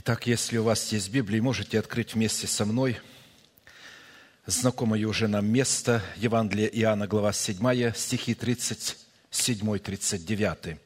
Итак, если у вас есть Библия, можете открыть вместе со мной знакомое уже нам место, Евангелие Иоанна, глава 7, стихи 37-39.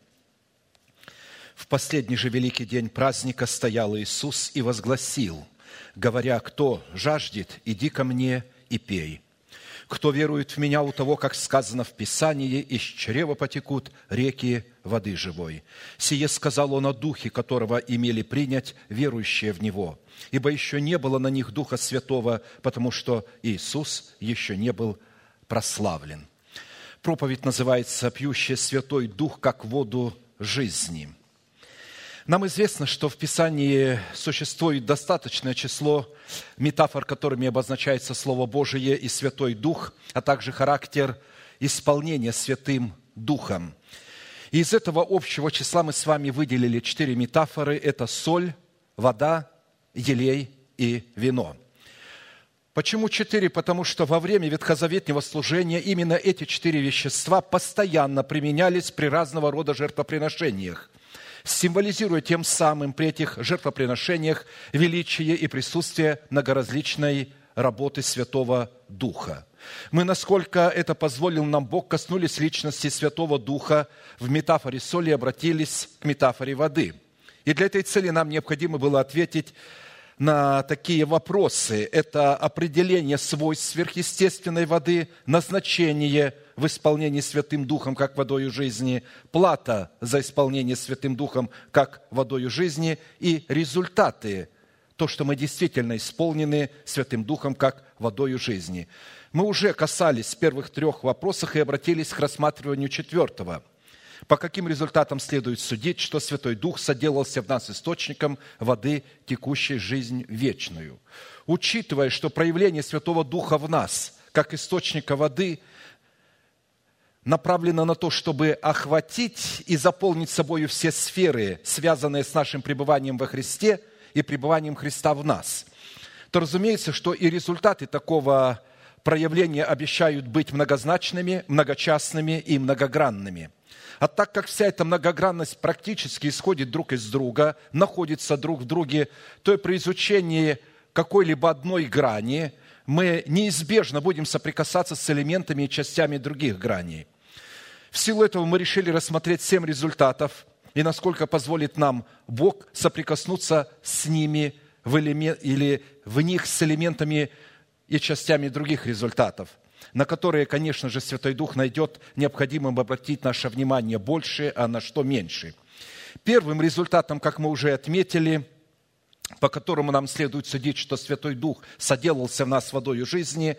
«В последний же великий день праздника стоял Иисус и возгласил, говоря: кто жаждет, иди ко мне и пей. Кто верует в Меня, у того, как сказано в Писании, из чрева потекут реки воды живой. Сие сказал Он о Духе, которого имели принять верующие в Него. Ибо еще не было на них Духа Святого, потому что Иисус еще не был прославлен». Проповедь называется «Пьющий Святой Дух, как воду жизни». Нам известно, что в Писании существует достаточное число метафор, которыми обозначается Слово Божие и Святой Дух, а также характер исполнения Святым Духом. И из этого общего числа мы с вами выделили 4 метафоры. Это соль, вода, елей и вино. Почему 4? Потому что во время ветхозаветнего служения именно эти 4 вещества постоянно применялись при разного рода жертвоприношениях, символизируя тем самым при этих жертвоприношениях величие и присутствие многоразличной работы Святого Духа. Мы, насколько это позволил нам Бог, коснулись личности Святого Духа в метафоре соли и обратились к метафоре воды. И для этой цели нам необходимо было ответить на такие вопросы. Это определение свойств сверхъестественной воды, назначение в исполнении Святым Духом, как водою жизни, плата за исполнение Святым Духом, как водою жизни, и результаты, то, что мы действительно исполнены Святым Духом, как водою жизни. Мы уже касались первых 3 вопросов и обратились к рассматриванию 4. По каким результатам следует судить, что Святой Дух соделался в нас источником воды, текущей жизнь вечную? Учитывая, что проявление Святого Духа в нас, как источника воды, направлено на то, чтобы охватить и заполнить собою все сферы, связанные с нашим пребыванием во Христе и пребыванием Христа в нас, то разумеется, что и результаты такого проявления обещают быть многозначными, многочастными и многогранными. А так как вся эта многогранность практически исходит друг из друга, находится друг в друге, то и при изучении какой-либо одной грани мы неизбежно будем соприкасаться с элементами и частями других граней. В силу этого мы решили рассмотреть 7 результатов, и насколько позволит нам Бог соприкоснуться с ними или в них с элементами и частями других результатов, на которые, конечно же, Святой Дух найдет необходимым обратить наше внимание больше, а на что меньше. Первым результатом, как мы уже отметили, по которому нам следует судить, что Святой Дух соделался в нас водою жизни,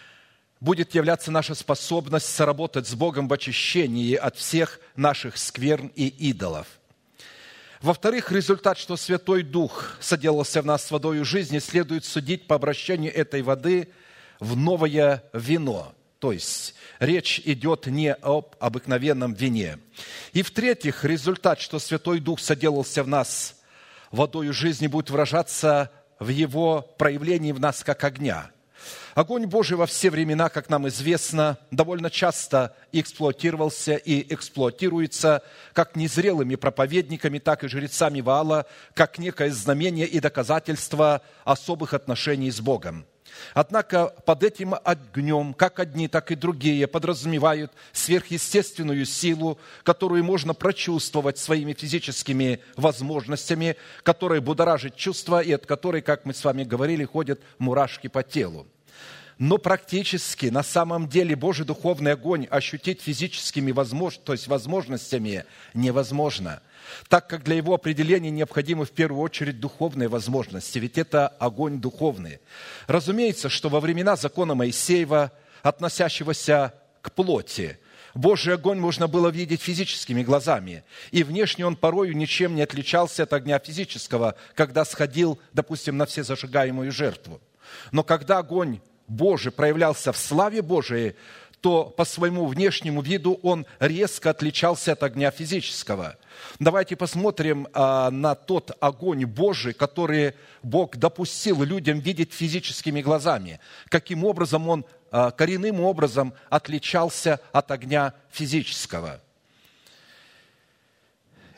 будет являться наша способность соработать с Богом в очищении от всех наших скверн и идолов. Во-вторых, результат, что Святой Дух соделался в нас водою жизни, следует судить по обращению этой воды в новое вино. То есть речь идет не об обыкновенном вине. И в-третьих, результат, что Святой Дух соделался в нас водою жизни, будет выражаться в Его проявлении в нас как огня. Огонь Божий во все времена, как нам известно, довольно часто эксплуатировался и эксплуатируется как незрелыми проповедниками, так и жрецами Ваала, как некое знамение и доказательство особых отношений с Богом. Однако под этим огнем, как одни, так и другие, подразумевают сверхъестественную силу, которую можно прочувствовать своими физическими возможностями, которая будоражит чувства и от которой, как мы с вами говорили, ходят мурашки по телу. Но практически, на самом деле, Божий духовный огонь ощутить физическими возможностями невозможно, так как для его определения необходимы в первую очередь духовные возможности, ведь это огонь духовный. Разумеется, что во времена закона Моисеева, относящегося к плоти, Божий огонь можно было видеть физическими глазами, и внешне он порою ничем не отличался от огня физического, когда сходил, допустим, на всезажигаемую жертву. Но когда огонь Божий проявлялся в славе Божией, то по своему внешнему виду он резко отличался от огня физического. Давайте посмотрим на тот огонь Божий, который Бог допустил людям видеть физическими глазами. Каким образом он коренным образом отличался от огня физического.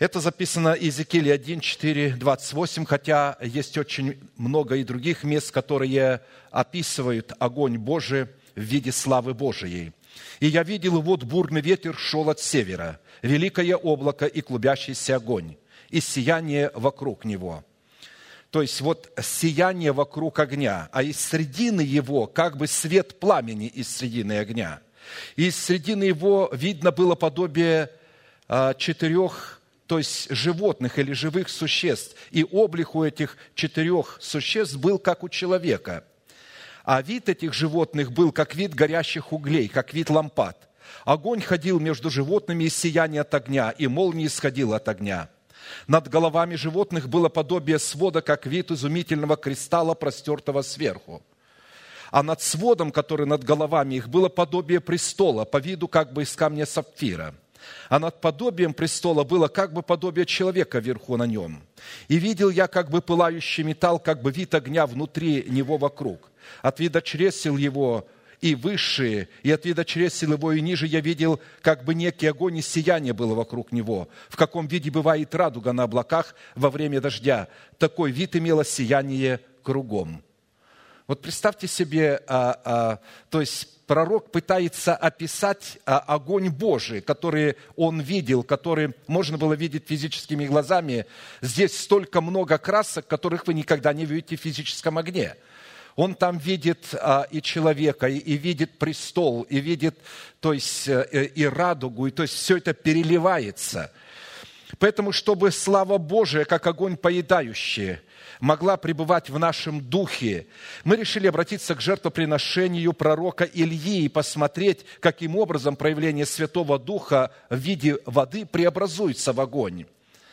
Это записано Иезекииля 1, 4, 28, хотя есть очень много и других мест, которые описывают огонь Божий в виде славы Божией. «И я видел, и вот бурный ветер шел от севера, великое облако и клубящийся огонь, и сияние вокруг него». То есть вот сияние вокруг огня, а из средины его как бы свет пламени из средины огня. И из средины его видно было подобие 4, то есть животных или живых существ. И облик у этих 4 существ был как у человека. А вид этих животных был как вид горящих углей, как вид лампад. Огонь ходил между животными, и сияние от огня, и молния исходила от огня. Над головами животных было подобие свода, как вид изумительного кристалла, простертого сверху. А над сводом, который над головами их, было подобие престола, по виду как бы из камня сапфира. А над подобием престола было как бы подобие человека вверху на нем. И видел я как бы пылающий металл, как бы вид огня внутри него вокруг. От вида чресел его и выше, и от вида чресел его и ниже я видел, как бы некий огонь и сияние было вокруг него. В каком виде бывает радуга на облаках во время дождя. Такой вид имело сияние кругом. Вот представьте себе, то есть пророк пытается описать огонь Божий, который он видел, который можно было видеть физическими глазами. Здесь столько много красок, которых вы никогда не видите в физическом огне. Он там видит и человека, и видит престол, и видит, то есть, и радугу, и то есть все это переливается. Поэтому, чтобы слава Божия, как огонь поедающий, могла пребывать в нашем духе, мы решили обратиться к жертвоприношению пророка Ильи и посмотреть, каким образом проявление Святого Духа в виде воды преобразуется в огонь.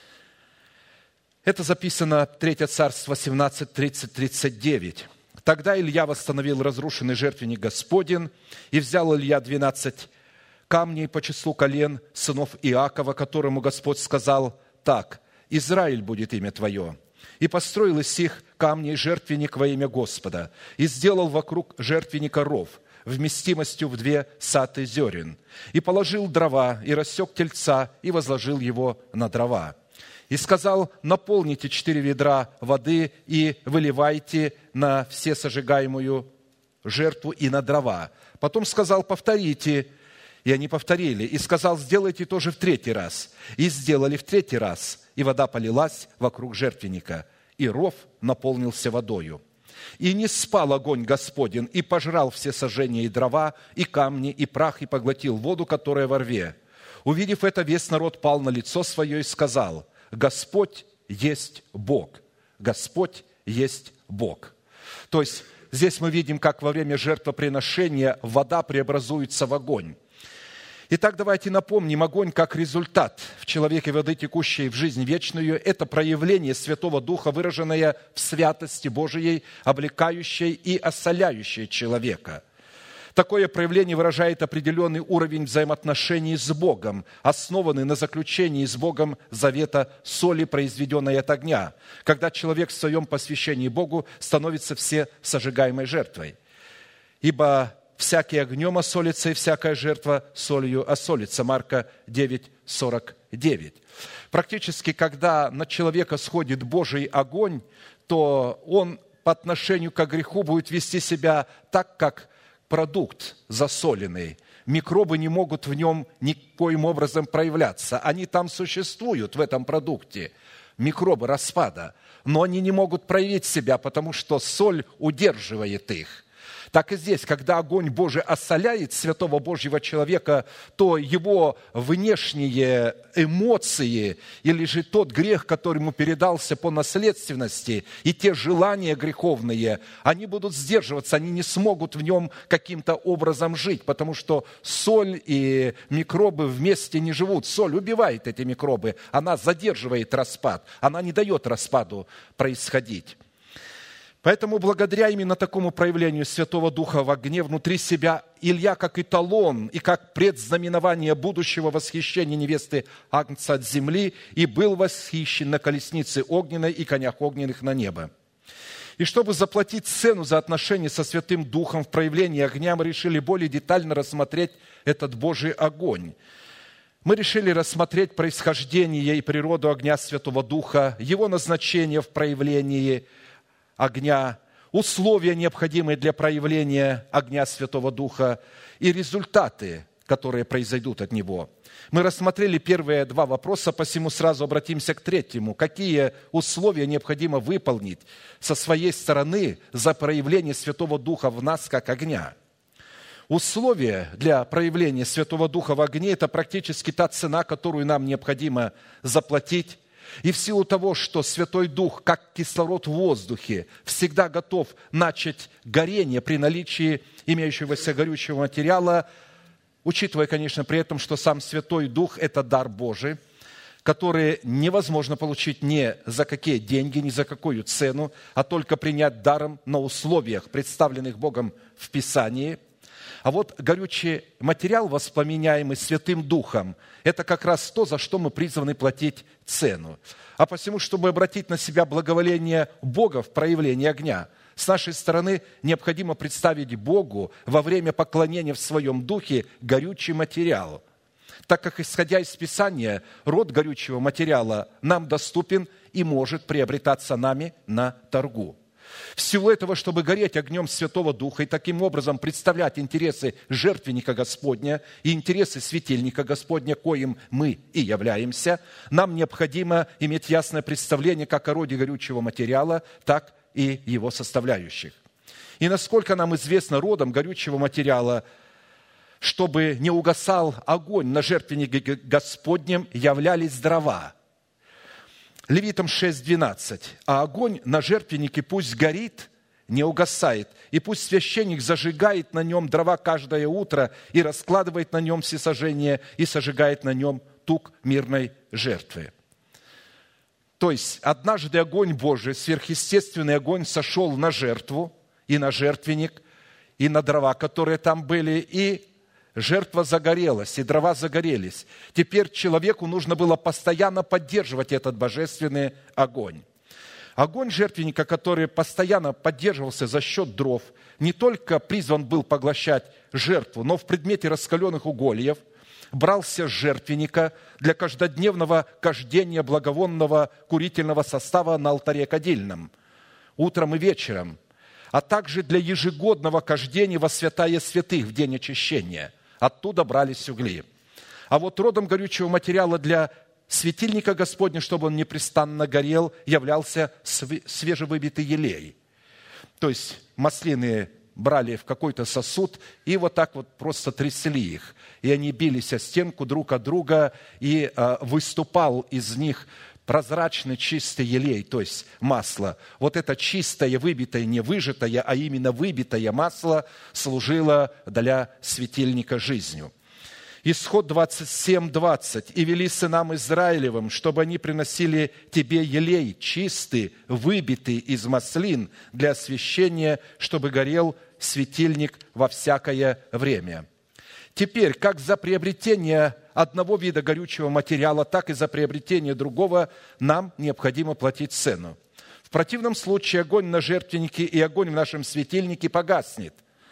Это записано 3 Царств 18, 30, 39. «Тогда Илья восстановил разрушенный жертвенник Господень, и взял Илья 12 камней по числу колен сынов Иакова, которому Господь сказал так: Израиль будет имя твое. И построил из сих камней жертвенник во имя Господа, и сделал вокруг жертвенника ров, вместимостью в 2 саты зерен, и положил дрова, и рассек тельца, и возложил его на дрова. И сказал: наполните 4 ведра воды и выливайте на все сожигаемую жертву и на дрова. Потом сказал: повторите. И они повторили. И сказал: сделайте тоже в 3-й раз. И сделали в 3-й раз. И вода полилась вокруг жертвенника, и ров наполнился водою. И не спал огонь Господень, и пожрал все сожжения и дрова, и камни, и прах, и поглотил воду, которая во рве. Увидев это, весь народ пал на лицо свое и сказал: Господь есть Бог. Господь есть Бог. То есть здесь мы видим, как во время жертвоприношения вода преобразуется в огонь. Итак, давайте напомним, огонь как результат в человеке воды, текущей в жизнь вечную, это проявление Святого Духа, выраженное в святости Божией, облекающей и осоляющей человека. Такое проявление выражает определенный уровень взаимоотношений с Богом, основанный на заключении с Богом завета соли, произведенной от огня, когда человек в своем посвящении Богу становится всесожигаемой жертвой. Ибо всякий огнем осолится, и всякая жертва солью осолится. Марка 9, 49. Практически, когда на человека сходит Божий огонь, то он по отношению к греху будет вести себя так, как продукт засоленный. Микробы не могут в нем никоим образом проявляться. Они там существуют, в этом продукте, микробы распада, но они не могут проявить себя, потому что соль удерживает их. Так и здесь, когда огонь Божий осоляет святого Божьего человека, то его внешние эмоции или же тот грех, который ему передался по наследственности, и те желания греховные, они будут сдерживаться, они не смогут в нем каким-то образом жить, потому что соль и микробы вместе не живут. Соль убивает эти микробы, она задерживает распад, она не дает распаду происходить. Поэтому благодаря именно такому проявлению Святого Духа в огне внутри себя Илья как эталон и как предзнаменование будущего восхищения невесты Агнца от земли и был восхищен на колеснице огненной и конях огненных на небо. И чтобы заплатить цену за отношения со Святым Духом в проявлении огня, мы решили более детально рассмотреть этот Божий огонь. Мы решили рассмотреть происхождение и природу огня Святого Духа, его назначение в проявлении огня, условия, необходимые для проявления огня Святого Духа, и результаты, которые произойдут от него. Мы рассмотрели первые два вопроса, посему сразу обратимся к третьему. Какие условия необходимо выполнить со своей стороны за проявление Святого Духа в нас как огня? Условия для проявления Святого Духа в огне – это практически та цена, которую нам необходимо заплатить. И в силу того, что Святой Дух, как кислород в воздухе, всегда готов начать горение при наличии имеющегося горючего материала, учитывая, конечно, при этом, что сам Святой Дух – это дар Божий, который невозможно получить ни за какие деньги, ни за какую цену, а только принять даром на условиях, представленных Богом в Писании. А вот горючий материал, воспламеняемый Святым Духом, это как раз то, за что мы призваны платить цену. А посему, чтобы обратить на себя благоволение Бога в проявлении огня, с нашей стороны необходимо представить Богу во время поклонения в своем духе горючий материал, так как, исходя из Писания, род горючего материала нам доступен и может приобретаться нами на торгу. В силу этого, чтобы гореть огнем Святого Духа и таким образом представлять интересы жертвенника Господня и интересы светильника Господня, коим мы и являемся, нам необходимо иметь ясное представление как о роде горючего материала, так и его составляющих. И насколько нам известно, родом горючего материала, чтобы не угасал огонь на жертвеннике Господнем, являлись дрова. Левитам 6:12. «А огонь на жертвеннике пусть горит, не угасает, и пусть священник зажигает на нем дрова каждое утро и раскладывает на нем всесожжение и сожигает на нем тук мирной жертвы». То есть, однажды огонь Божий, сверхъестественный огонь, сошел на жертву и на жертвенник, и на дрова, которые там были, и жертва загорелась, и дрова загорелись. Теперь человеку нужно было постоянно поддерживать этот божественный огонь. Огонь жертвенника, который постоянно поддерживался за счет дров, не только призван был поглощать жертву, но в предмете раскаленных угольев брался с жертвенника для каждодневного кождения благовонного курительного состава на алтаре кадильном, утром и вечером, а также для ежегодного кождения во святая святых в день очищения. Оттуда брались угли. А вот родом горючего материала для светильника Господня, чтобы он непрестанно горел, являлся свежевыбитый елей. То есть маслины брали в какой-то сосуд и вот так вот просто трясли их. И они бились о стенку друг от друга, и выступал из них прозрачный чистый елей, то есть масло. Вот это чистое, выбитое, не выжатое, а именно выбитое масло служило для светильника жизнью. Исход 27:20. «И вели сынам Израилевым, чтобы они приносили тебе елей чистый, выбитый из маслин для освящения, чтобы горел светильник во всякое время». Теперь, как за приобретение одного вида горючего материала, так и за приобретение другого нам необходимо платить цену. В противном случае огонь на жертвеннике и огонь в нашем светильнике погаснет,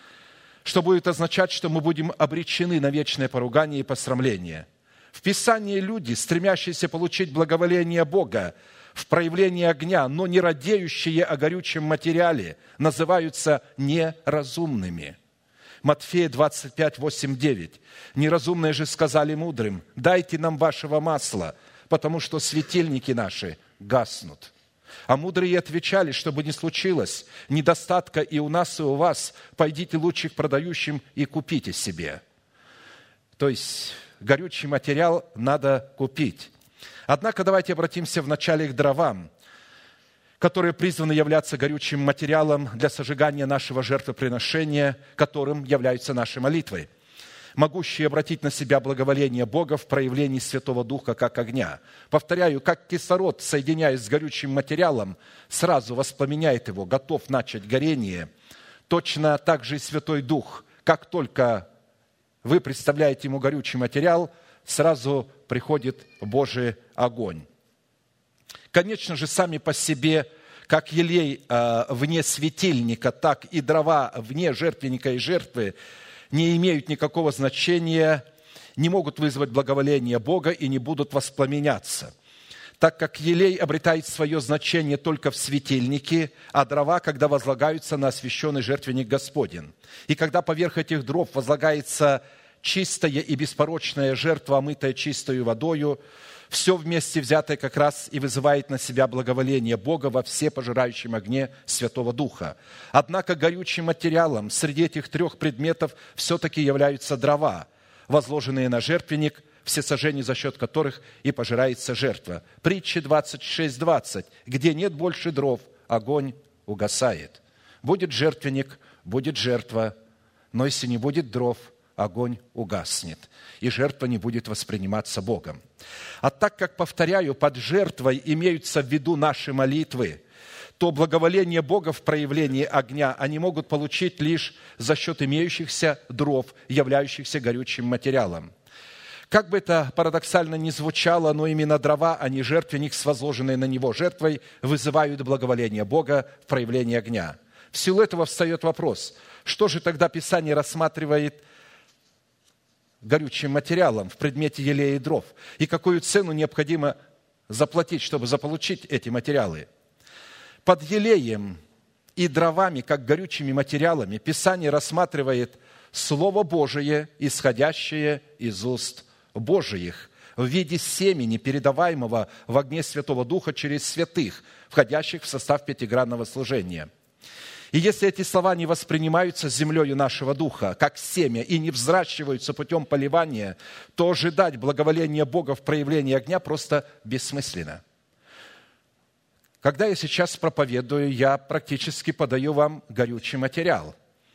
что будет означать, что мы будем обречены на вечное поругание и посрамление. В Писании люди, стремящиеся получить благоволение Бога в проявлении огня, но не радеющие о горючем материале, называются неразумными. Матфея 25:8-9. «Неразумные же сказали мудрым: дайте нам вашего масла, потому что светильники наши гаснут. А мудрые отвечали: чтобы не случилось недостатка и у нас, и у вас, пойдите лучше к продающим и купите себе». То есть горючий материал надо купить. Однако давайте обратимся вначале к дровам, которые призваны являться горючим материалом для сожигания нашего жертвоприношения, которым являются наши молитвы, могущие обратить на себя благоволение Бога в проявлении Святого Духа как огня. Повторяю, как кислород, соединяясь с горючим материалом, сразу воспламеняет его, готов начать горение, точно так же и Святой Дух, как только вы представляете ему горючий материал, сразу приходит Божий огонь. Конечно же, сами по себе, как елей вне светильника, так и дрова вне жертвенника и жертвы не имеют никакого значения не могут вызвать благоволение Бога и не будут воспламеняться, так как елей обретает свое значение только в светильнике, а дрова, когда возлагаются на освященный жертвенник Господень. И когда поверх этих дров возлагается чистая и беспорочная жертва, омытая чистою водою, все вместе взятое как раз и вызывает на себя благоволение Бога во всепожирающем огне Святого Духа. Однако горючим материалом среди этих трех предметов все-таки являются дрова, возложенные на жертвенник, всесожжение за счет которых и пожирается жертва. Притча 26:20. Где нет больше дров, огонь угасает. Будет жертвенник, будет жертва, но если не будет дров, огонь угаснет, и жертва не будет восприниматься Богом. А так как, повторяю, под жертвой имеются в виду наши молитвы, то благоволение Бога в проявлении огня они могут получить лишь за счет имеющихся дров, являющихся горючим материалом. Как бы это парадоксально ни звучало, но именно дрова, а не жертвенник с возложенной на него жертвой, вызывают благоволение Бога в проявлении огня. В силу этого встает вопрос, что же тогда Писание рассматривает горючим материалом в предмете елея и дров? И какую цену необходимо заплатить, чтобы заполучить эти материалы? Под елеем и дровами, как горючими материалами, Писание рассматривает Слово Божие, исходящее из уст Божиих, в виде семени, передаваемого в огне Святого Духа через святых, входящих в состав пятигранного служения. И если эти слова не воспринимаются землею нашего духа, как семя, и не взращиваются путем поливания, то ожидать благоволения Бога в проявлении огня просто бессмысленно. Когда я сейчас проповедую, я практически подаю вам горючий материал.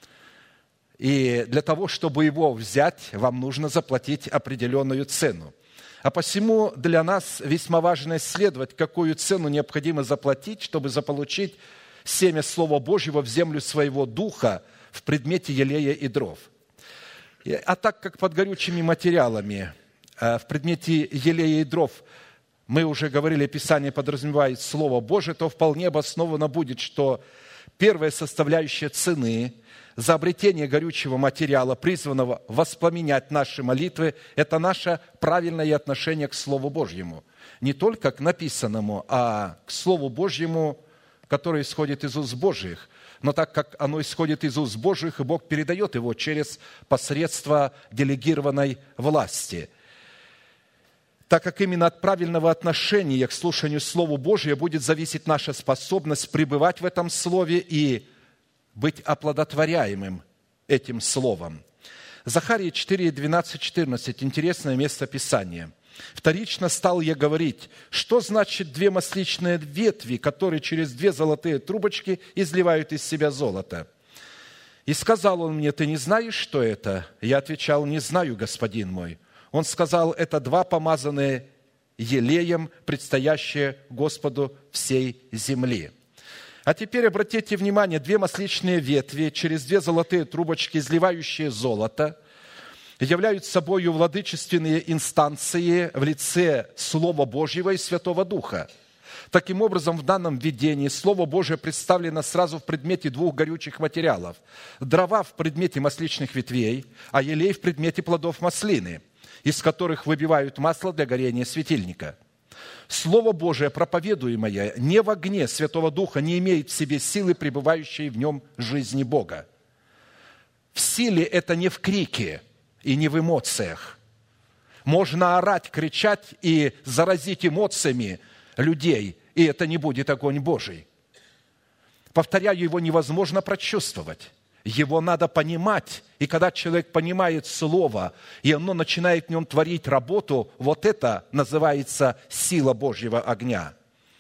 И для того, чтобы его взять, вам нужно заплатить определенную цену. А посему для нас весьма важно исследовать, какую цену необходимо заплатить, чтобы заполучить семя Слова Божьего в землю своего духа в предмете елея и дров. А так как под горючими материалами в предмете елея и дров мы уже говорили, Писание подразумевает Слово Божие, то вполне обоснованно будет, что первая составляющая цены за обретение горючего материала, призванного воспламенять наши молитвы, это наше правильное отношение к Слову Божьему. Не только к написанному, а к Слову Божьему, которое исходит из уст Божьих. Но так как оно исходит из уст Божьих, и Бог передает его через посредство делегированной власти. Так как именно от правильного отношения к слушанию Слова Божия будет зависеть наша способность пребывать в этом Слове и быть оплодотворяемым этим Словом. Захария 4, 12, 14. Интересное место Писания. «Вторично стал я говорить, что значит две масличные ветви, которые через две золотые трубочки изливают из себя золото? И сказал он мне, ты не знаешь, что это? Я отвечал, не знаю, господин мой. Он сказал, это два помазанные елеем, предстоящие Господу всей земли». А теперь обратите внимание, две масличные ветви через две золотые трубочки, изливающие золото, являются собою владычественные инстанции в лице Слова Божьего и Святого Духа. Таким образом, в данном видении Слово Божие представлено сразу в предмете двух горючих материалов. Дрова в предмете масличных ветвей, а елей в предмете плодов маслины, из которых выбивают масло для горения светильника. Слово Божие, проповедуемое не в огне Святого Духа, не имеет в себе силы, пребывающей в нем жизни Бога. В силе это не в крике и не в эмоциях. Можно орать, кричать и заразить эмоциями людей, и это не будет огонь Божий. Повторяю, его невозможно прочувствовать. Его надо понимать. И когда человек понимает Слово, и оно начинает в нем творить работу, вот это называется сила Божьего огня.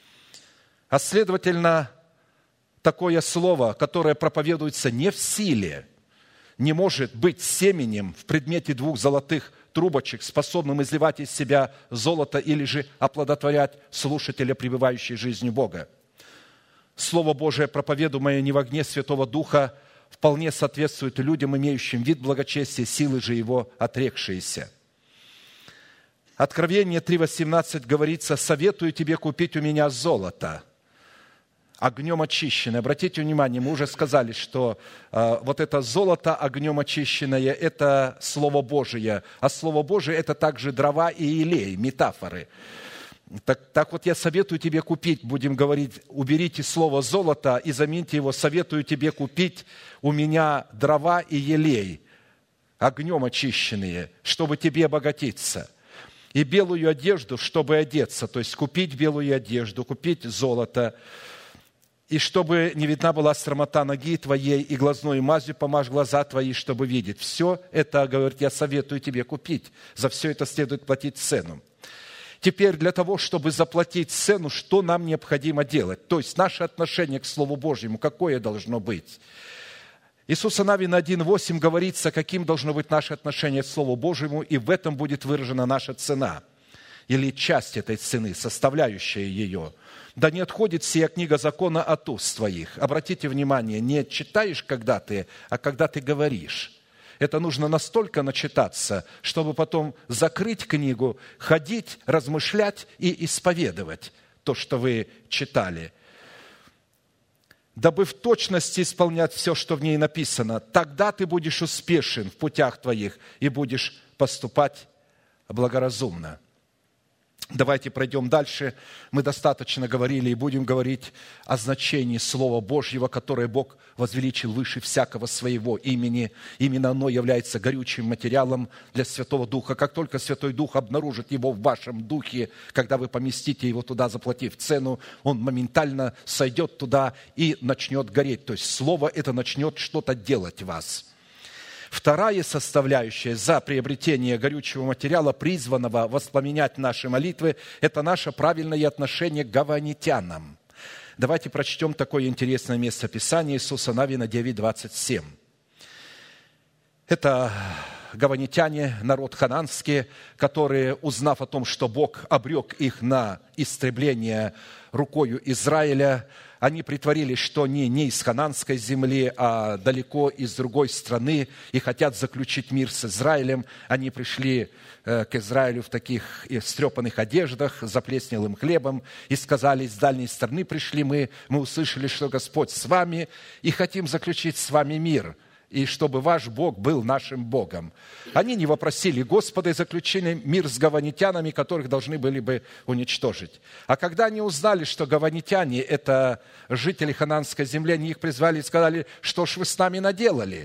А следовательно, такое Слово, которое проповедуется не в силе, не может быть семенем в предмете двух золотых трубочек, способным изливать из себя золото или же оплодотворять слушателя, пребывающей жизнью Бога. Слово Божие, проповедуемое не в огне Святого Духа, вполне соответствует людям, имеющим вид благочестия, силы же его отрекшиеся. Откровение 3:18 говорится, «Советую тебе купить у меня золото». огнем очищенное. Обратите внимание, мы уже сказали, что вот это золото огнем очищенное – это Слово Божие, а Слово Божие – это также дрова и елей, метафоры. Так вот я советую тебе купить, будем говорить, уберите слово «золото» и замените его, советую тебе купить у меня дрова и елей, огнем очищенные, чтобы тебе обогатиться. И белую одежду, чтобы одеться, то есть купить белую одежду, купить золото, и чтобы не видна была срамота ноги твоей, и глазной мазью помажь глаза твои, чтобы видеть. Все это, говорит, я советую тебе купить. За все это следует платить цену. Теперь для того, чтобы заплатить цену, что нам необходимо делать? То есть наше отношение к Слову Божьему, какое должно быть? Иисуса Навина 1:8 говорится, каким должно быть наше отношение к Слову Божьему, и в этом будет выражена наша цена, или часть этой цены, составляющая ее. «Да не отходит сия книга закона от уст твоих». Обратите внимание, не читаешь, когда ты, а когда ты говоришь. Это нужно настолько начитаться, чтобы потом закрыть книгу, ходить, размышлять и исповедовать то, что вы читали. «Дабы в точности исполнять все, что в ней написано, тогда ты будешь успешен в путях твоих и будешь поступать благоразумно». Давайте пройдем дальше. Мы достаточно говорили и будем говорить о значении Слова Божьего, которое Бог возвеличил выше всякого своего имени. Именно оно является горючим материалом для Святого Духа. Как только Святой Дух обнаружит его в вашем духе, когда вы поместите его туда, заплатив цену, он моментально сойдет туда и начнет гореть. То есть Слово это начнет что-то делать в вас. Вторая составляющая за приобретение горючего материала, призванного воспламенять наши молитвы, это наше правильное отношение к гаванитянам. Давайте прочтем такое интересное место Писания Иисуса Навина 9:27. Это гаванитяне, народ хананский, которые, узнав о том, что Бог обрек их на истребление рукою Израиля, они притворились, что они не из хананской земли, а далеко из другой страны и хотят заключить мир с Израилем. Они пришли к Израилю в таких истрепанных одеждах, заплеснелым хлебом и сказали: с дальней страны пришли мы услышали, что Господь с вами и хотим заключить с вами мир, и чтобы ваш Бог был нашим Богом. Они не вопросили Господа и заключили мир с гаванитянами, которых должны были бы уничтожить. А когда они узнали, что гаванитяне – это жители хананской земли, они их призвали и сказали: что ж вы с нами наделали?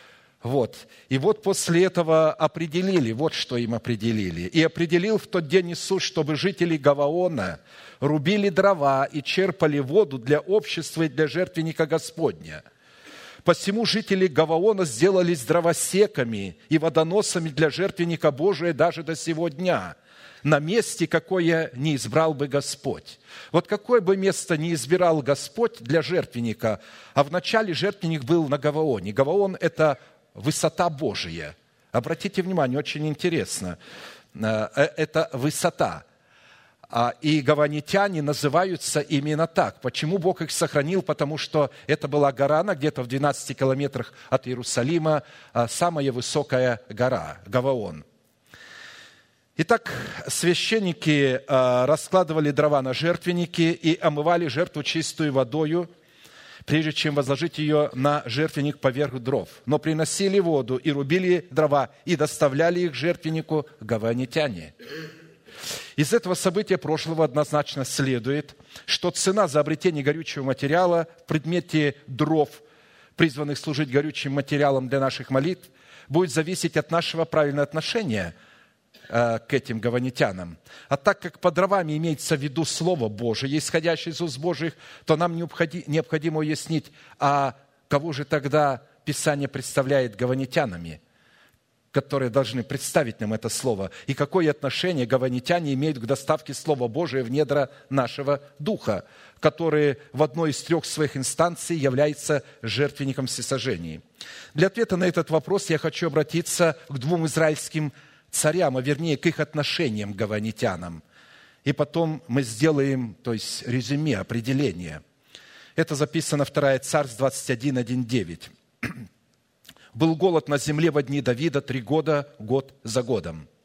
И вот после этого определили, вот что им определили. «И определил в тот день Иисус, чтобы жители Гаваона рубили дрова и черпали воду для общества и для жертвенника Господня. Посему жители Гаваона сделались дровосеками и водоносами для жертвенника Божия даже до сего дня, на месте, какое не избрал бы Господь». Вот какое бы место не избирал Господь для жертвенника, а вначале жертвенник был на Гаваоне. Гаваон – это высота Божия. Обратите внимание, очень интересно. Это высота. И гаванитяне называются именно так. Почему Бог их сохранил? Потому что это была гора, она где-то в 12 километрах от Иерусалима, самая высокая гора, Гаваон. Итак, священники раскладывали дрова на жертвенники и омывали жертву чистую водою, прежде чем возложить ее на жертвенник поверх дров. Но приносили воду и рубили дрова, и доставляли их жертвеннику гаванитяне. Из этого события прошлого однозначно следует, что цена за обретение горючего материала в предмете дров, призванных служить горючим материалом для наших молитв, будет зависеть от нашего правильного отношения к этим гаванитянам. А так как под дровами имеется в виду Слово Божие, исходящее из уст Божьих, то нам необходимо уяснить, а кого же тогда Писание представляет гаванитянами, которые должны представить нам это слово, и какое отношение гаванитяне имеют к доставке Слова Божия в недра нашего духа, который в одной из 3 своих инстанций является жертвенником всесожжений. Для ответа на этот вопрос я хочу обратиться к 2 израильским царям, а вернее к их отношениям к гаванитянам. И потом мы сделаем, резюме, определение. Это записано 2 Царств 21:1-9. «Был голод на земле во дни Давида 3 года, год за годом.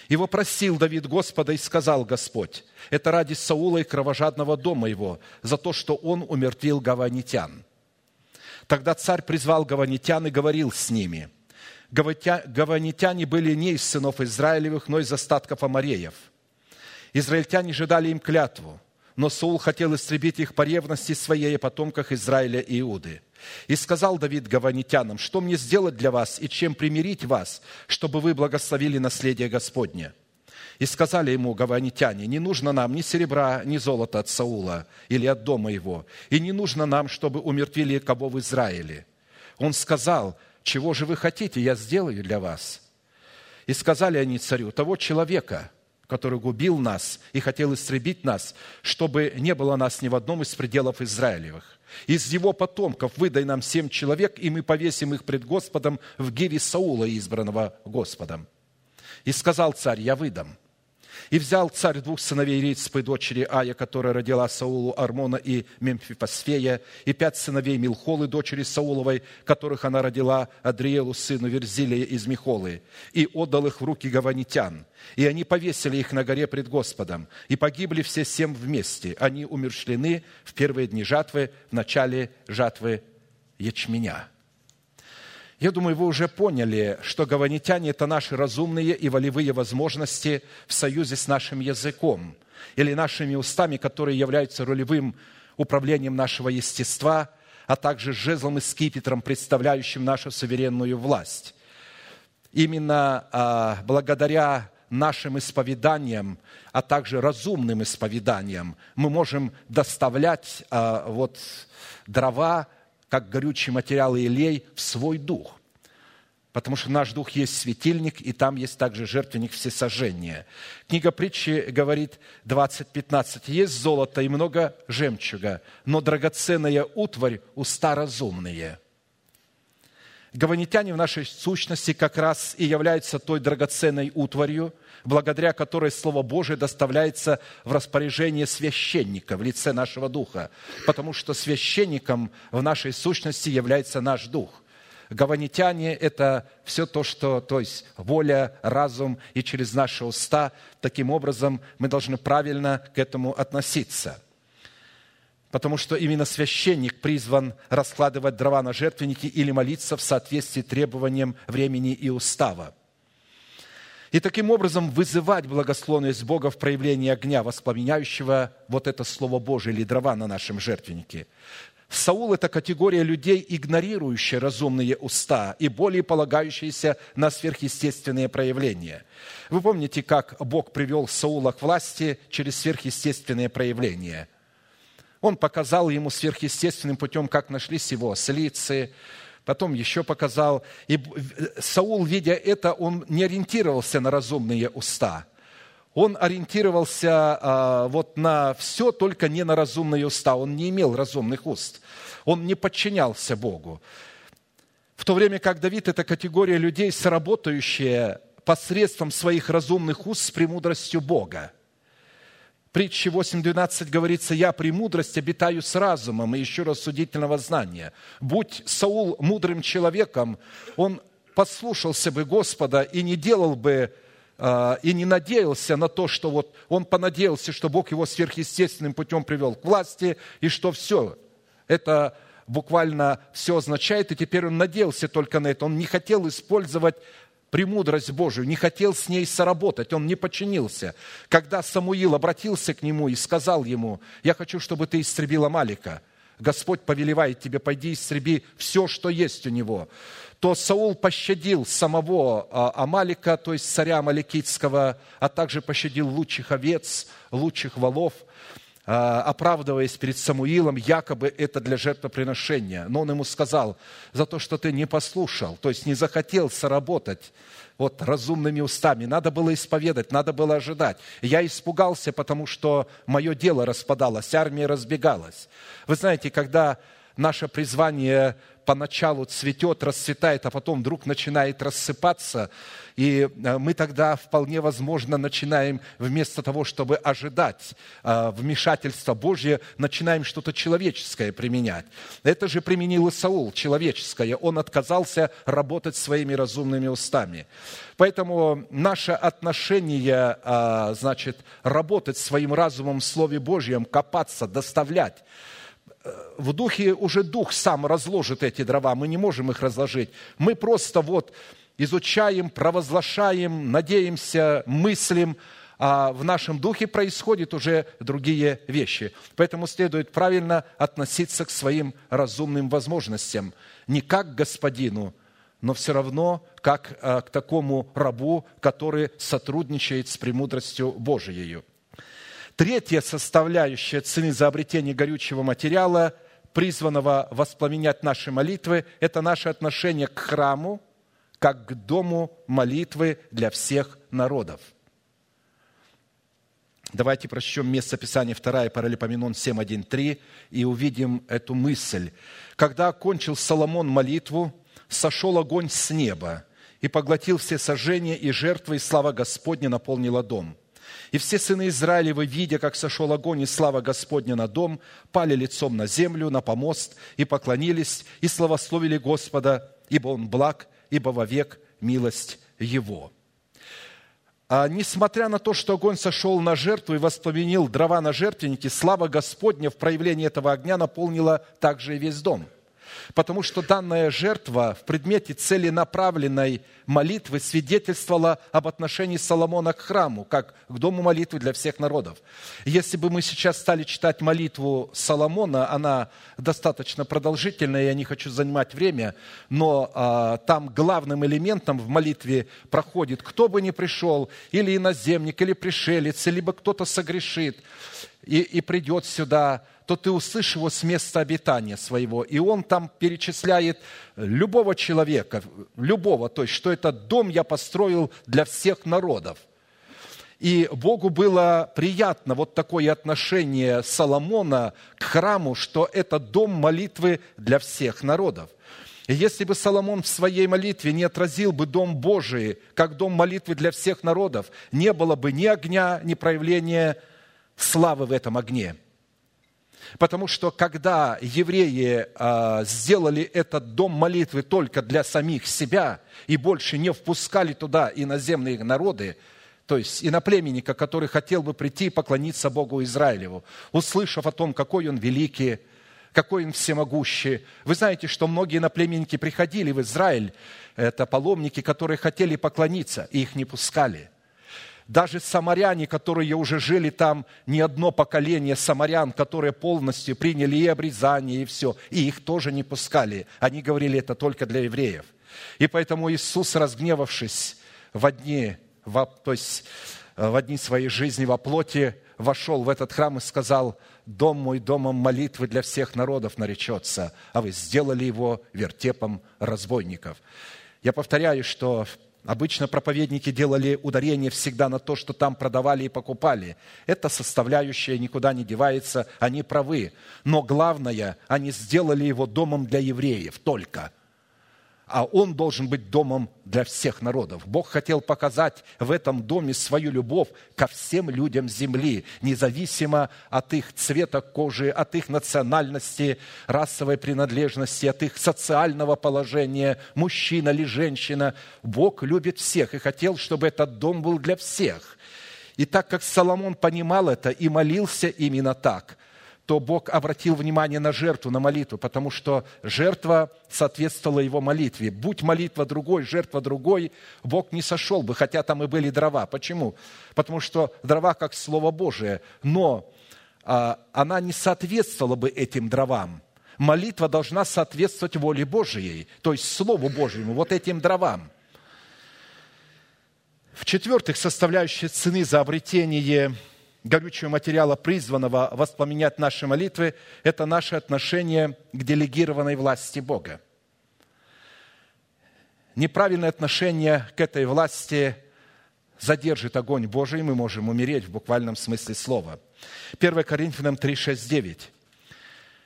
И вопросил Давид Господа, и сказал Господь: это ради Саула и кровожадного дома его, за то, что он умертвил гаванитян. Тогда царь призвал гаванитян и говорил с ними. Гаванитяне были не из сынов Израилевых, но из остатков амореев. Израильтяне же дали им клятву, но Саул хотел истребить их по ревности своей о потомках Израиля и Иуды. И сказал Давид гаванитянам: что мне сделать для вас и чем примирить вас, чтобы вы благословили наследие Господне? И сказали ему гаванитяне: не нужно нам ни серебра, ни золота от Саула или от дома его, и не нужно нам, чтобы умертвили кого в Израиле. Он сказал: чего же вы хотите, я сделаю для вас. И сказали они царю: того человека, который губил нас и хотел истребить нас, чтобы не было нас ни в одном из пределов Израилевых. Из его потомков выдай нам 7 человек, и мы повесим их пред Господом в гиве Саула, избранного Господом. И сказал царь: я выдам. И взял царь 2 сыновей Рицпы, дочери Ая, которая родила Саулу Армона и Мемфипосфея, и 5 сыновей Милхолы, дочери Сауловой, которых она родила Адриелу, сыну Верзилия из Михолы, и отдал их в руки гаванитян. И они повесили их на горе пред Господом, и погибли все 7 вместе. Они умерщвлены в первые дни жатвы, в начале жатвы ячменя. Я думаю, вы уже поняли, что гаванитяне – это наши разумные и волевые возможности в союзе с нашим языком или нашими устами, которые являются рулевым управлением нашего естества, а также жезлом и скипетром, представляющим нашу суверенную власть. Именно благодаря нашим исповеданиям, а также разумным исповеданиям мы можем доставлять дрова, как горючий материал и елей, в свой дух. Потому что наш дух есть светильник, и там есть также жертвенник всесожжения. Книга Притчи говорит 20:15. Есть золото и много жемчуга, но драгоценная утварь уста разумные. Гаванитяне в нашей сущности как раз и являются той драгоценной утварью, благодаря которой Слово Божие доставляется в распоряжение священника в лице нашего духа, потому что священником в нашей сущности является наш дух. Гаванитяне – это все то, то есть воля, разум и через наши уста. Таким образом, мы должны правильно к этому относиться. Потому что именно священник призван раскладывать дрова на жертвенники или молиться в соответствии с требованиям времени и устава. И таким образом вызывать благословенность Бога в проявлении огня, воспламеняющего это Слово Божие или дрова на нашем жертвеннике. Саул – это категория людей, игнорирующая разумные уста и более полагающиеся на сверхъестественные проявления. Вы помните, как Бог привел Саула к власти через сверхъестественные проявления? Он показал ему сверхъестественным путем, как нашлись его ослицы, потом еще показал. И Саул, видя это, он не ориентировался на разумные уста. Он ориентировался на все, только не на разумные уста. Он не имел разумных уст. Он не подчинялся Богу. В то время как Давид – это категория людей, сработающая посредством своих разумных уст с премудростью Бога. Притчи 8:12 говорится: «Я премудрость обитаю с разумом и ищу рассудительного знания». Будь Саул мудрым человеком, он послушался бы Господа и не делал бы, и не надеялся на то, что он понадеялся, что Бог его сверхъестественным путем привел к власти, и что все, это буквально все означает, и теперь он надеялся только на это. Он не хотел использовать премудрость Божию, не хотел с ней соработать, он не подчинился. Когда Самуил обратился к нему и сказал ему: «Я хочу, чтобы ты истребил Амалика», Господь повелевает тебе: пойди истреби все, что есть у него, то Саул пощадил самого Амалика, то есть царя Амаликитского, а также пощадил лучших овец, лучших волов, оправдываясь перед Самуилом, якобы это для жертвоприношения. Но он ему сказал: за то, что ты не послушал, то есть не захотел соработать разумными устами, надо было исповедать, надо было ожидать. Я испугался, потому что мое дело распадалось, армия разбегалась. Вы знаете, когда наше призвание поначалу цветет, расцветает, а потом вдруг начинает рассыпаться, и мы тогда вполне возможно начинаем, вместо того, чтобы ожидать вмешательства Божье, начинаем что-то человеческое применять. Это же применил и Саул, человеческое. Он отказался работать своими разумными устами. Поэтому наше отношение, работать своим разумом в Слове Божьем, копаться, доставлять, в духе уже дух сам разложит эти дрова, мы не можем их разложить. Мы просто изучаем, провозглашаем, надеемся, мыслим, а в нашем духе происходят уже другие вещи. Поэтому следует правильно относиться к своим разумным возможностям. Не как к господину, но все равно как к такому рабу, который сотрудничает с премудростью Божией. Третья составляющая цены за обретение горючего материала, призванного воспламенять наши молитвы, это наше отношение к храму, как к дому молитвы для всех народов. Давайте прочтем место Писания 2 Паралипоменон 7:1-3 и увидим эту мысль. «Когда окончил Соломон молитву, сошел огонь с неба и поглотил все сожжения и жертвы, и слава Господня наполнила дом. И все сыны Израилевы, видя, как сошел огонь и слава Господня на дом, пали лицом на землю, на помост, и поклонились, и славословили Господа, ибо Он благ, ибо вовек милость Его». Несмотря на то, что огонь сошел на жертву и воспламенил дрова на жертвеннике, слава Господня в проявлении этого огня наполнила также и весь дом. Потому что данная жертва в предмете целенаправленной молитвы свидетельствовала об отношении Соломона к храму, как к дому молитвы для всех народов. Если бы мы сейчас стали читать молитву Соломона, она достаточно продолжительная, я не хочу занимать время, но там главным элементом в молитве проходит, кто бы ни пришел, или иноземник, или пришелец, либо кто-то согрешит и придет сюда, то ты услышишь его с места обитания своего. И он там перечисляет любого человека, то есть, что этот дом я построил для всех народов. И Богу было приятно такое отношение Соломона к храму, что это дом молитвы для всех народов. И если бы Соломон в своей молитве не отразил бы дом Божий, как дом молитвы для всех народов, не было бы ни огня, ни проявления славы в этом огне. Потому что когда евреи сделали этот дом молитвы только для самих себя и больше не впускали туда иноземные народы, то есть иноплеменника, который хотел бы прийти и поклониться Богу Израилеву, услышав о том, какой Он великий, какой Он всемогущий. Вы знаете, что многие иноплеменники приходили в Израиль, это паломники, которые хотели поклониться, и их не пускали. Даже самаряне, которые уже жили там не одно поколение самарян, которые полностью приняли и обрезание, и все, и их тоже не пускали. Они говорили, это только для евреев. И поэтому Иисус, разгневавшись в дни своей жизни во плоти, вошел в этот храм и сказал: «Дом мой домом молитвы для всех народов наречется, а вы сделали его вертепом разбойников». Я повторяю, что обычно проповедники делали ударение всегда на то, что там продавали и покупали. Эта составляющая никуда не девается, они правы. Но главное, они сделали его домом для евреев только. А он должен быть домом для всех народов. Бог хотел показать в этом доме свою любовь ко всем людям земли, независимо от их цвета кожи, от их национальности, расовой принадлежности, от их социального положения, мужчина или женщина. Бог любит всех и хотел, чтобы этот дом был для всех. И так как Соломон понимал это и молился именно так, то Бог обратил внимание на жертву, на молитву, потому что жертва соответствовала его молитве. Будь молитва другой, жертва другой, Бог не сошел бы, хотя там и были дрова. Почему? Потому что дрова как Слово Божие, но она не соответствовала бы этим дровам. Молитва должна соответствовать воле Божией, то есть Слову Божьему, этим дровам. В-четвертых, составляющая цены за обретение горючего материала, призванного воспламенять наши молитвы, это наше отношение к делегированной власти Бога. Неправильное отношение к этой власти задержит огонь Божий, мы можем умереть в буквальном смысле слова. 1 Коринфянам 3, 6, 9.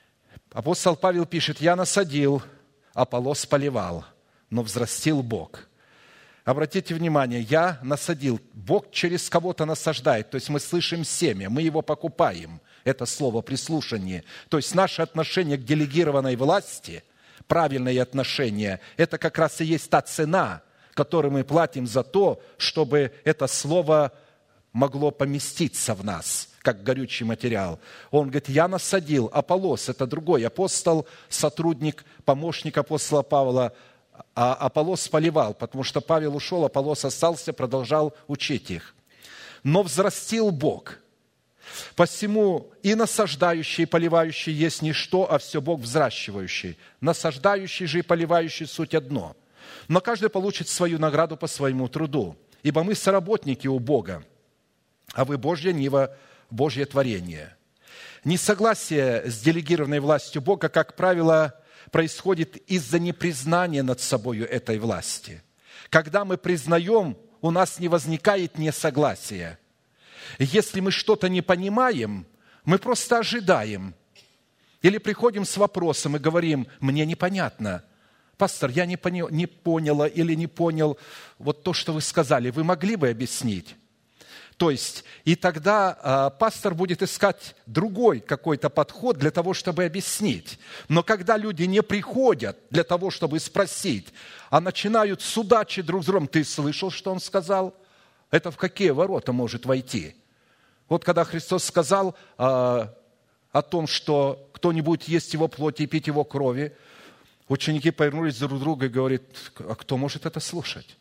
Апостол Павел пишет: «Я насадил, Аполлос поливал, но взрастил Бог». Обратите внимание, я насадил. Бог через кого-то насаждает. То есть мы слышим семя, мы его покупаем. Это слово «прислушание». То есть наше отношение к делегированной власти, правильное отношение, это как раз и есть та цена, которую мы платим за то, чтобы это слово могло поместиться в нас, как горючий материал. Он говорит: я насадил, Аполлос, это другой апостол, сотрудник, помощник апостола Павла, а Аполлос поливал, потому что Павел ушел, Аполлос остался, продолжал учить их. Но взрастил Бог. Посему и насаждающий, и поливающий есть не что, а все Бог взращивающий. Насаждающий же и поливающий суть одно. Но каждый получит свою награду по своему труду. Ибо мы соработники у Бога, а вы Божья нива, Божье творение. Несогласие с делегированной властью Бога, как правило, происходит из-за непризнания над собою этой власти. Когда мы признаем, у нас не возникает несогласия. Если мы что-то не понимаем, мы просто ожидаем. Или приходим с вопросом и говорим: мне непонятно. Пастор, я не поняла или не понял вот то, что вы сказали. Вы могли бы объяснить? То есть, и тогда пастор будет искать другой какой-то подход для того, чтобы объяснить. Но когда люди не приходят для того, чтобы спросить, а начинают судачить друг с другом: ты слышал, что он сказал? Это в какие ворота может войти? Вот когда Христос сказал о том, что кто не будет есть его плоти и пить его крови, ученики повернулись друг к другу и говорят: а кто может это слушать?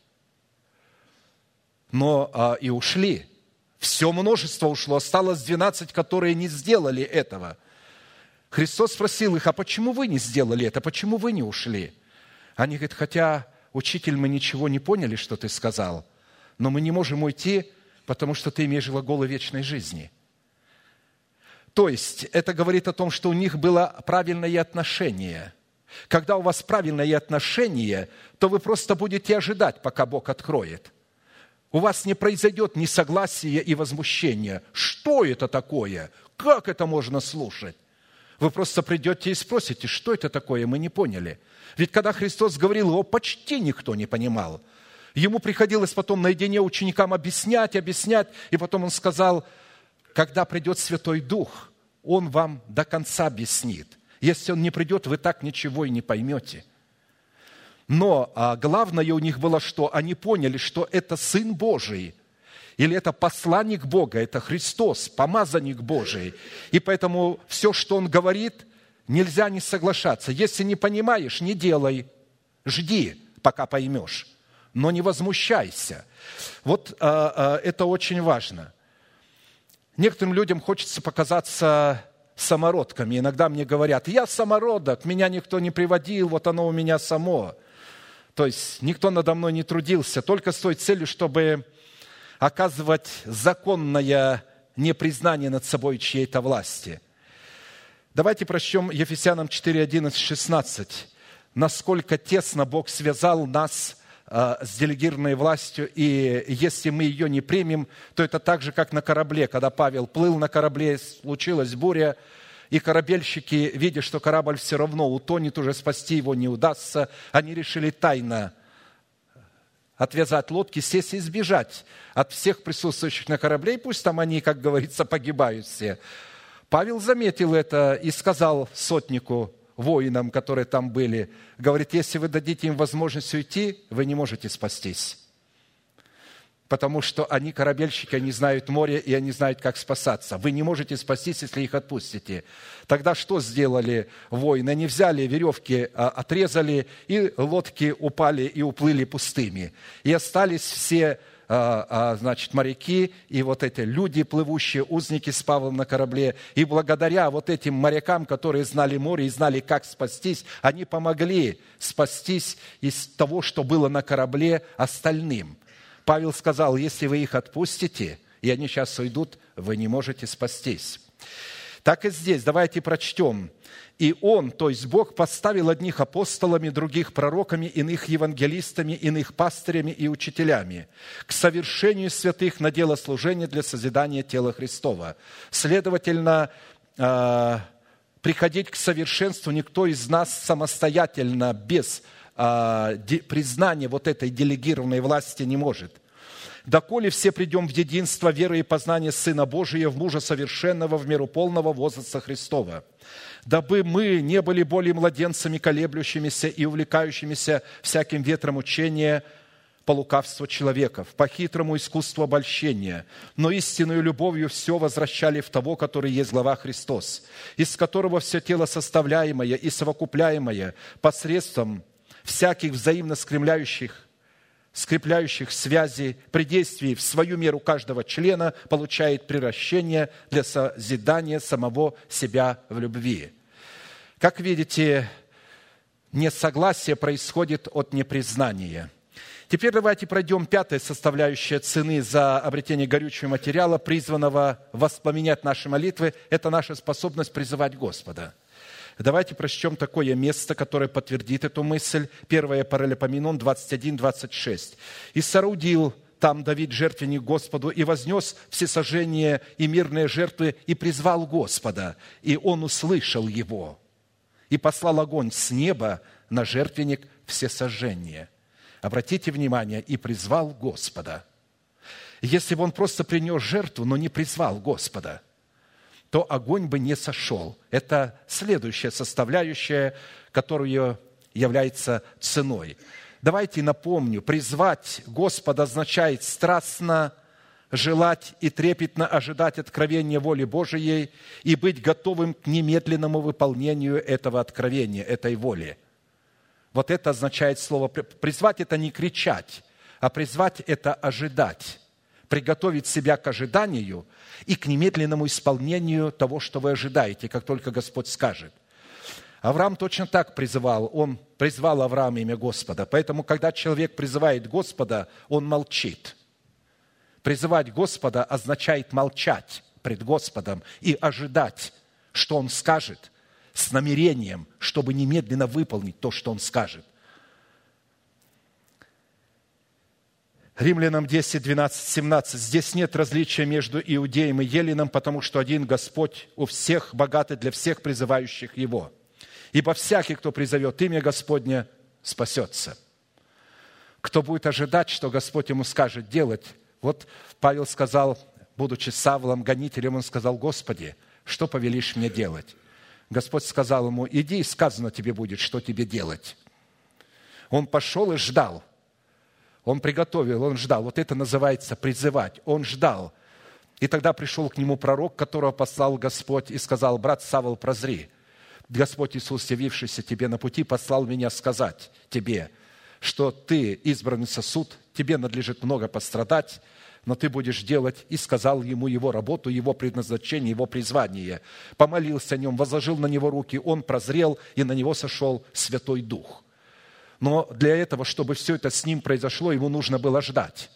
Но и ушли. Все множество ушло, осталось 12, которые не сделали этого. Христос спросил их: а почему вы не сделали это? Почему вы не ушли? Они говорят: хотя, учитель, мы ничего не поняли, что ты сказал, но мы не можем уйти, потому что ты имеешь глаголы вечной жизни. То есть, это говорит о том, что у них было правильное отношение. Когда у вас правильное отношение, то вы просто будете ожидать, пока Бог откроет. У вас не произойдет несогласия и возмущения. Что это такое? Как это можно слушать? Вы просто придете и спросите: что это такое? Мы не поняли. Ведь когда Христос говорил, его почти никто не понимал. Ему приходилось потом наедине ученикам объяснять, и потом он сказал: когда придет Святой Дух, Он вам до конца объяснит. Если Он не придет, вы так ничего и не поймете. Но главное у них было, что они поняли, что это Сын Божий, или это посланник Бога, это Христос, помазанник Божий. И поэтому все, что Он говорит, нельзя не соглашаться. Если не понимаешь, не делай, жди, пока поймешь, но не возмущайся. Вот это очень важно. Некоторым людям хочется показаться самородками. Иногда мне говорят: я самородок, меня никто не приводил, вот оно у меня само. То есть никто надо мной не трудился, только с той целью, чтобы оказывать законное непризнание над собой чьей-то власти. Давайте прочтем Ефесянам 4, 11, 16. Насколько тесно Бог связал нас с делегированной властью, и если мы ее не примем, то это так же, как на корабле. Когда Павел плыл на корабле, случилась буря, и корабельщики, видя, что корабль все равно утонет, уже спасти его не удастся, они решили тайно отвязать лодки, сесть и сбежать от всех присутствующих на корабле, и пусть там они, как говорится, погибают все. Павел заметил это и сказал сотнику, воинам, которые там были, говорит: если вы дадите им возможность уйти, вы не можете спастись. Потому что они корабельщики, они знают море, и они знают, как спасаться. Вы не можете спастись, если их отпустите. Тогда что сделали воины? Они взяли веревки, отрезали, и лодки упали и уплыли пустыми. И остались все, моряки и вот эти люди, плывущие, узники с Павлом на корабле. И благодаря вот этим морякам, которые знали море и знали, как спастись, они помогли спастись из того, что было на корабле, остальным. Павел сказал: если вы их отпустите, и они сейчас уйдут, вы не можете спастись. Так и здесь, давайте прочтем. И Он, то есть Бог, поставил одних апостолами, других пророками, иных евангелистами, иных пастырями и учителями к совершению святых на дело служения для созидания тела Христова. Следовательно, приходить к совершенству никто из нас самостоятельно, без признания вот этой делегированной власти не может. Доколе все придем в единство веры и познания Сына Божия, в мужа совершенного, в меру полного возраста Христова, дабы мы не были более младенцами, колеблющимися и увлекающимися всяким ветром учения по лукавству человеков, по хитрому искусству обольщения, но истинную любовью все возвращали в того, который есть глава Христос, из которого все тело составляемое и совокупляемое посредством всяких взаимно скрепляющих связей при действии в свою меру каждого члена получает приращение для созидания самого себя в любви. Как видите, несогласие происходит от непризнания. Теперь давайте пройдем пятая составляющая цены за обретение горючего материала, призванного воспламенять наши молитвы. Это наша способность призывать Господа. Давайте прочтем такое место, которое подтвердит эту мысль. 1 Паралипоменон 21-26. «И соорудил там Давид жертвенник Господу, и вознес всесожжение и мирные жертвы, и призвал Господа, и он услышал его, и послал огонь с неба на жертвенник всесожжения». Обратите внимание, «и призвал Господа». Если бы он просто принес жертву, но не призвал Господа, то огонь бы не сошел. Это следующая составляющая, которая является ценой. Давайте напомню, призвать Господа означает страстно желать и трепетно ожидать откровения воли Божией и быть готовым к немедленному выполнению этого откровения, этой воли. Вот это означает слово «призвать» – это не кричать, а призвать – это ожидать. Приготовить себя к ожиданию и к немедленному исполнению того, что вы ожидаете, как только Господь скажет. Авраам точно так призывал. Он призвал Авраама имя Господа. Поэтому, когда человек призывает Господа, он молчит. Призывать Господа означает молчать пред Господом и ожидать, что Он скажет, с намерением, чтобы немедленно выполнить то, что Он скажет. Римлянам 10, 12, 17. «Здесь нет различия между иудеем и еленом, потому что один Господь у всех, богатый для всех призывающих Его. Ибо всякий, кто призовет имя Господне, спасется». Кто будет ожидать, что Господь ему скажет делать? Вот Павел сказал, будучи Савлом, гонителем, он сказал: «Господи, что повелишь мне делать?» Господь сказал ему: «Иди, и сказано тебе будет, что тебе делать». Он пошел и ждал. Он приготовил, он ждал. Вот это называется призывать. Он ждал. И тогда пришел к нему пророк, которого послал Господь, и сказал: «Брат Савл, прозри. Господь Иисус, явившийся тебе на пути, послал меня сказать тебе, что ты избранный сосуд, тебе надлежит много пострадать, но ты будешь делать». И сказал ему его работу, его предназначение, его призвание. Помолился о нем, возложил на него руки, он прозрел, и на него сошел Святой Дух. Но для этого, чтобы все это с ним произошло, ему нужно было ждать.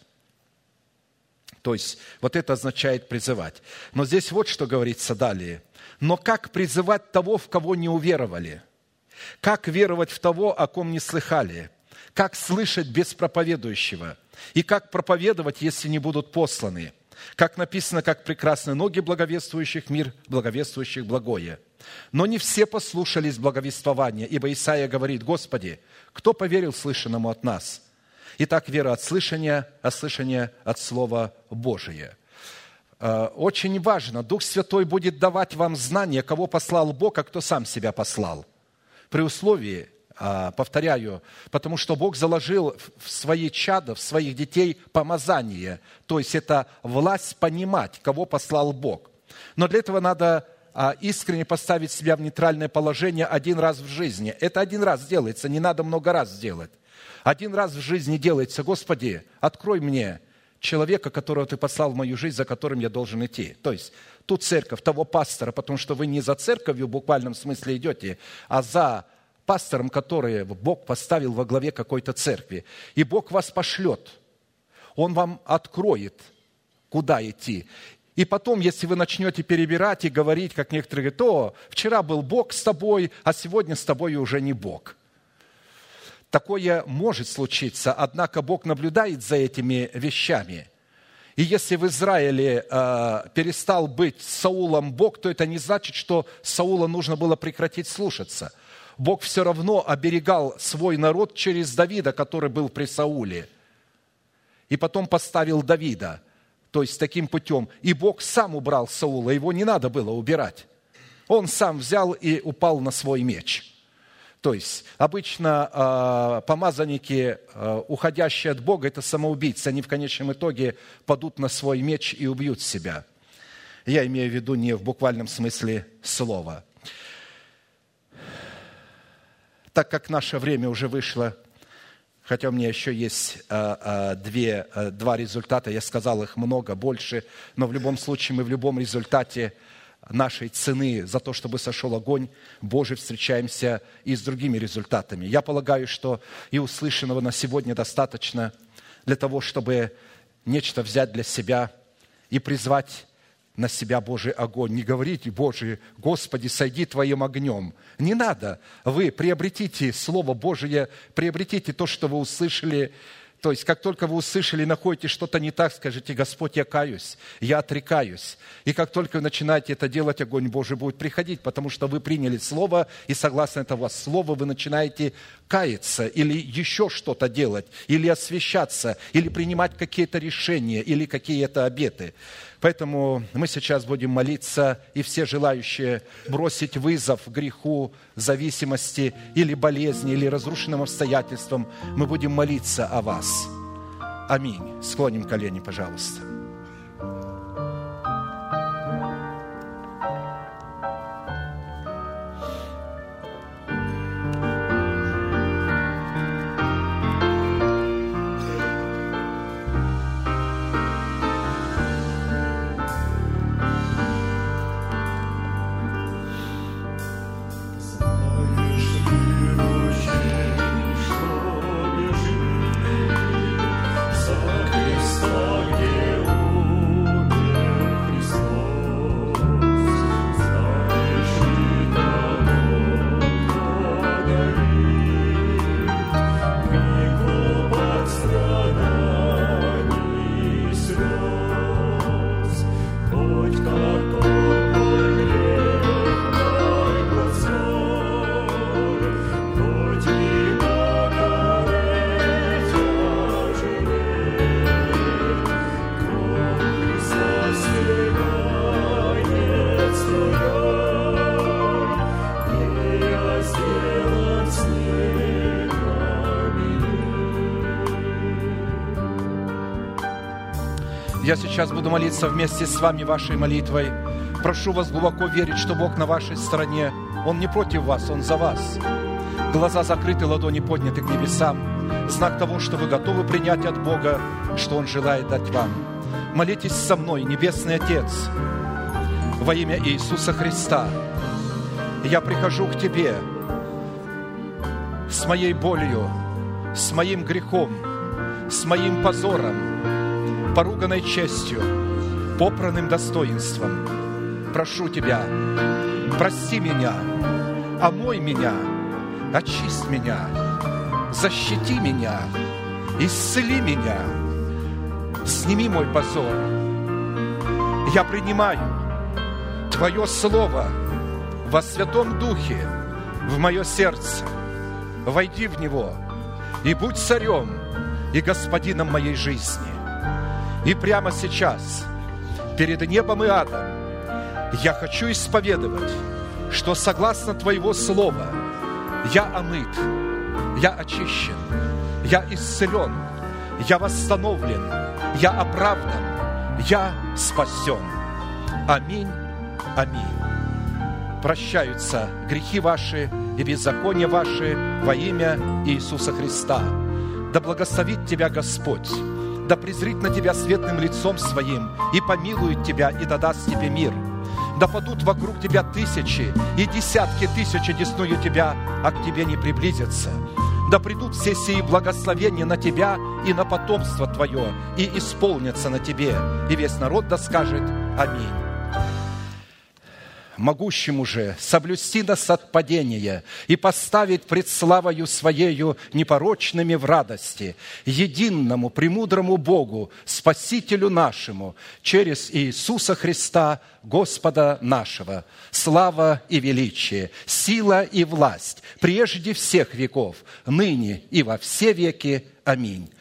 То есть, вот это означает призывать. Но здесь вот что говорится далее. «Но как призывать того, в кого не уверовали? Как веровать в того, о ком не слыхали? Как слышать без проповедующего? И как проповедовать, если не будут посланы? Как написано, как прекрасны ноги благовествующих мир, благовествующих благое. Но не все послушались благовествования, ибо Исаия говорит: Господи, кто поверил слышанному от нас? Итак, вера от слышания, а слышание от Слова Божия». Очень важно, Дух Святой будет давать вам знание, кого послал Бог, а кто сам себя послал. При условии, повторяю, потому что Бог заложил в свои чада, в своих детей помазание. То есть это власть понимать, кого послал Бог. Но для этого надо искренне поставить себя в нейтральное положение один раз в жизни. Это один раз делается, не надо много раз делать. Один раз в жизни делается: Господи, открой мне человека, которого Ты послал в мою жизнь, за которым я должен идти. То есть ту церковь, того пастора, потому что вы не за церковью в буквальном смысле идете, а за пастором, который Бог поставил во главе какой-то церкви. И Бог вас пошлет. Он вам откроет, куда идти. И потом, если вы начнете перебирать и говорить, как некоторые говорят: «О, вчера был Бог с тобой, а сегодня с тобой уже не Бог». Такое может случиться, однако Бог наблюдает за этими вещами. И если в Израиле перестал быть Саулом Бог, то это не значит, что Саула нужно было прекратить слушаться. Бог все равно оберегал свой народ через Давида, который был при Сауле. И потом поставил Давида, то есть таким путем. И Бог сам убрал Саула, его не надо было убирать. Он сам взял и упал на свой меч. То есть обычно помазанники, уходящие от Бога, это самоубийцы. Они в конечном итоге падут на свой меч и убьют себя. Я имею в виду не в буквальном смысле слова. Так как наше время уже вышло, хотя у меня еще есть два результата, я сказал их много, больше, но в любом случае мы в любом результате нашей цены за то, чтобы сошел огонь Божий, встречаемся и с другими результатами. Я полагаю, что и услышанного на сегодня достаточно для того, чтобы нечто взять для себя и призвать на себя Божий огонь. Не говорите: Боже, Господи, сойди Твоим огнем. Не надо. Вы приобретите Слово Божие, приобретите то, что вы услышали. То есть, как только вы услышали и находите что-то не так, скажите: Господь, я каюсь, я отрекаюсь. И как только вы начинаете это делать, огонь Божий будет приходить, потому что вы приняли Слово, и согласно этого Слова вы начинаете каяться или еще что-то делать, или освящаться, или принимать какие-то решения, или какие-то обеты. Поэтому мы сейчас будем молиться, и все желающие бросить вызов греху, зависимости или болезни, или разрушенным обстоятельствам, мы будем молиться о вас. Аминь. Склоним колени, пожалуйста. Я сейчас буду молиться вместе с вами вашей молитвой. Прошу вас глубоко верить, что Бог на вашей стороне. Он не против вас, Он за вас. Глаза закрыты, ладони подняты к небесам. Знак того, что вы готовы принять от Бога, что Он желает дать вам. Молитесь со мной, Небесный Отец, во имя Иисуса Христа. Я прихожу к Тебе с моей болью, с моим грехом, с моим позором, поруганной честью, попранным достоинством. Прошу Тебя, прости меня, омой меня, очисть меня, защити меня, исцели меня, сними мой позор. Я принимаю Твое Слово во Святом Духе в мое сердце. Войди в него и будь царем и господином моей жизни. И прямо сейчас, перед небом и адом, я хочу исповедовать, что согласно Твоего Слова я омыт, я очищен, я исцелен, я восстановлен, я оправдан, я спасен. Аминь, аминь. Прощаются грехи ваши и беззакония ваши во имя Иисуса Христа. Да благословит тебя Господь, да презрит на тебя светлым лицом Своим и помилует тебя, и да даст тебе мир. Да падут вокруг тебя тысячи и десятки тысяч одесную тебя, а к тебе не приблизятся. Да придут все сии благословения на тебя и на потомство твое, и исполнятся на тебе. И весь народ да скажет: аминь. могущему же соблюсти нас от падения и поставить пред славою Своею непорочными в радости, единому, премудрому Богу, Спасителю нашему, через Иисуса Христа, Господа нашего, слава и величие, сила и власть, прежде всех веков, ныне и во все веки. Аминь.